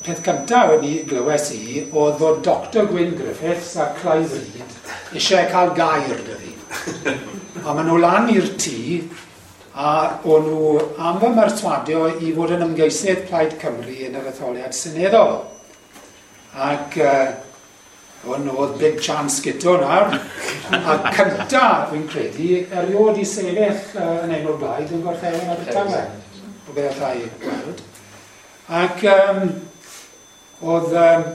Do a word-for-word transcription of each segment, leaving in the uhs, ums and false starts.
peth cyntaf wedi glywes i oedd fod Doctor Gwyn Griffiths a Clive Reid eisiau cael gair dy fi. A maen nhw lan i'r tŷ a o'n nhw am fy martwadio i fod yn ymgeisydd Plaid Cymru yn yr etholiad seneddol. Ac uh, o'n oedd big chance gyto nawr. A cyntaf, fi'n credu, eriod i sefyll uh, yn enw'r blaid yn gorffewn ar y tawe. O beth ai gweld. Ac um, oedd, um,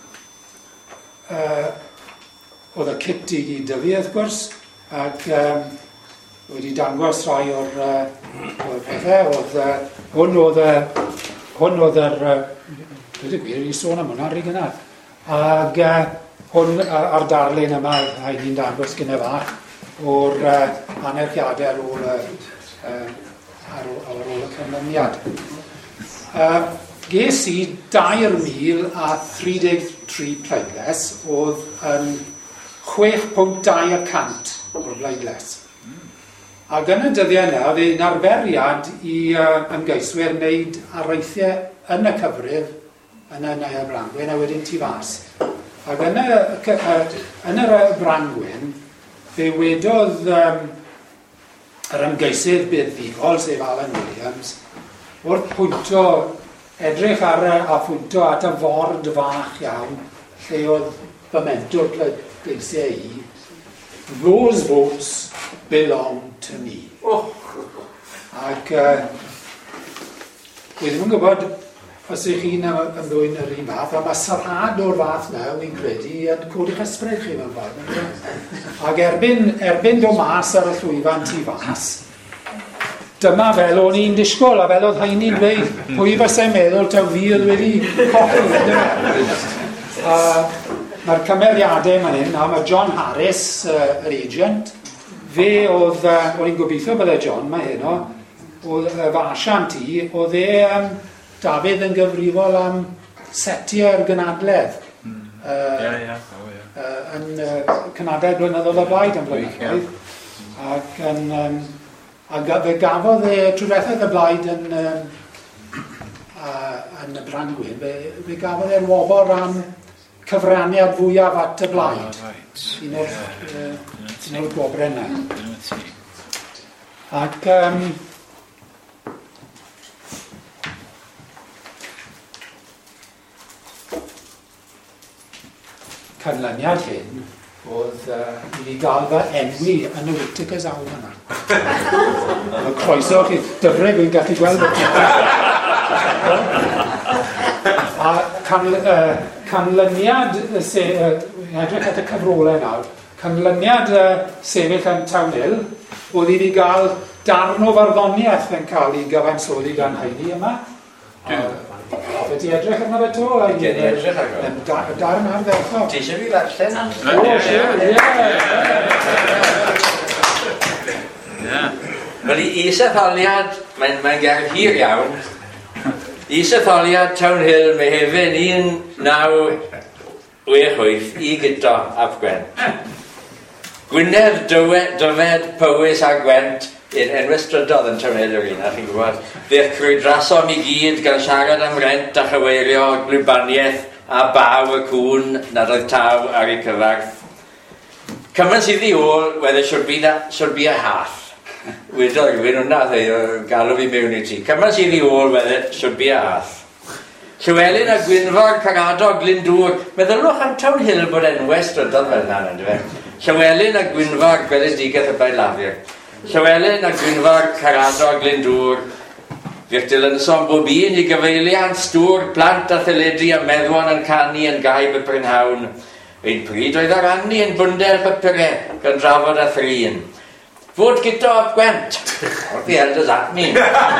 uh, oedd y kit i gyd dy fi, wrth gwrs, ac um, wedi dangos rai o'r, uh, o'r pethau. Oedd, uh, hwn oedd, uh, hwn oedd yr, uh, dwi wedi gwir i sôn am hwnna, rhy gynnar. Ac uh, hwn uh, ar darlun yma, a ni'n dangos gyda fach, o'r uh, anerchiadau ar ôl, uh, uh, ar ôl, ar ôl y canlyniad. Uh, ges i dair mil a tri deg tri pleidles oedd yn chwech pwynt dau y cant o'r bleidles. Ac yn y dyddiau yna, fe yn arferiad i uh, ymgeiswyr wneud araithiau yn y cyfrif yn y Neuadd Brangwyn a wedyn tu fas. Ac yn y, uh, yn y Brangwyn, fe wedodd um, yr ymgeisydd buddigol, sef Alan Williams, wrth pwynto, edrych ar a pwynto at y ford fach iawn, lle oedd fy mentor pleidleisiau i, those votes belong to me. Oh. Ac uh, wi ddim yn gwybod os ych chi'n ymddwyn yr un fath, a mae sarhad o'r fath na, wy'n credu, yn cod i'ch ysbryd chi mewn ffordd. Ac erbyn, erbyn do mas ar y llwyfan tu fas, dyma fel o'n i'n disgwyl, a fel oedd Heiny'n dweud, pwy fysau'n meddwl taw fi oedd wedi cochi. Mae'r cymeriadau man hyn, a mae John Harris, uh, yr agent, fe oedd, uh, o'n i'n gobeithio bydde John, mae heno, oedd y fasiant i, oedd e um, Dafydd yn gyfrifol am setiau'r gynadledd. Uh, yeah, yeah. Oh, yeah. Uh, yn uh, cynadledd blynyddoedd o blaid yn blynyddoedd. Ac yn... Um, A fe gafodd e, trwyddethau y blaid yn, um, uh, yn y Brangwyn, fe, fe gafodd e'r wobr am cyfraniad fwyaf at y blaid. Oh, right. Un o'r, yeah. uh, un o'r gwobrau yna. Ac um, canlyniad hyn oedd uh, i fi gael fy enwi yn y Whitacres awr yna. Y croeso chi, dyfrau fi'n gallu gweld y A canl, uh, canlyniad, se, uh, edrych at y cyfrolau nawr, canlyniad uh, sefyll yn Town Hill, oedd i fi gael darn o farddoniaeth yn cael ei gyfansoddi gan Heini yma. Fe ti edrych arno fe to? Gen i edrych arno. Y darn ar ddechrau. Ti eisiau fi ddarllen? O, siwr, ie. Wel, i is-etholiad, mae'n gerdd hir iawn. Is-etholiad Town Hill, mae hefyd un naw wech wyth i gyto ap Gwent. Gwynedd, Dyfed, Powys a Gwent, yn enwau strydodd yn Town Hill yr un, a chi'n gwybod. Fe'ch crwydrasom i gyd gan siarad am rent a chyfeirio glwbaniaeth a baw y cwn nad oedd taw ar ei cyfarth. Cymaint sydd i ôl, whether should be, that, should be a half. Wedodd rhywun hwnna, ddweud, galw fi mewn i ti. Cymaint sydd i ôl, whether should be a half. Llywelyn a Gwynfor, Caradog, Glyndŵr. Meddylwch am Town Hill bod enwau strydodd fel yna, yn dweud. Llywelyn a Gwynfor, gweledigaeth y Bailafir. Llywelyn a Gwynfor, Caradog, Glyndŵr. Fi'ch dilyn son bob un i gyfeiliant stŵr, plant a theledu a meddwan yn canu yn gaib y Brynhawn. Ein pryd oedd ar anni yn bwnder papurau gan drafod a thrin. Fod gyda ap Gwent. O'r the hell does that mean?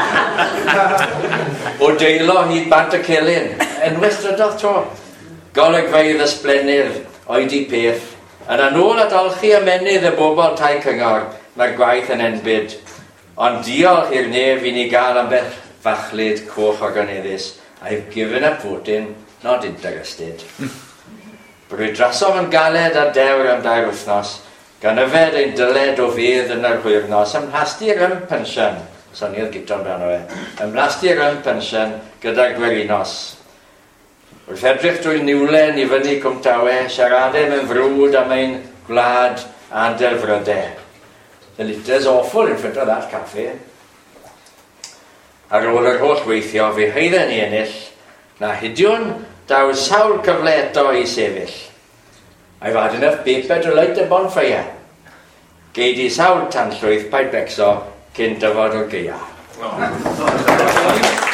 O deilo hyd bant y celyn. Enwau strydodd to. Golygfeydd ysblennydd, oedi peth. Yn anôl at olchi ymenydd y bobl tai cyngor, mae'r gwaith yn enbyd. Ond diolch i'r nef i ni gael am beth fachlyd coch organeddus. I've given up voting, not interested. Brwydrasom yn galed a dewr am dair wythnos, gan yfed ein dyled o fedd yn yr hwyrnos, ymlastu'r ym pensiwn, soniad gyto'n rhan o e, ymlastu'r ym pensiwn gyda gwerinos. Wrth edrych drwy niwlen i fyny cwmtawe, siaradau mewn frwd am ein gwlad a delfrydau. The litter's awful in front of that cafe. Ar ôl yr holl weithio, fe heidden i ennill, na hidiwn daw sawl cyfle eto i sefyll. I've had enough paper to light a bonfire. Geid i sawl tanllwyth paid becso cyn dyfod o'r geia.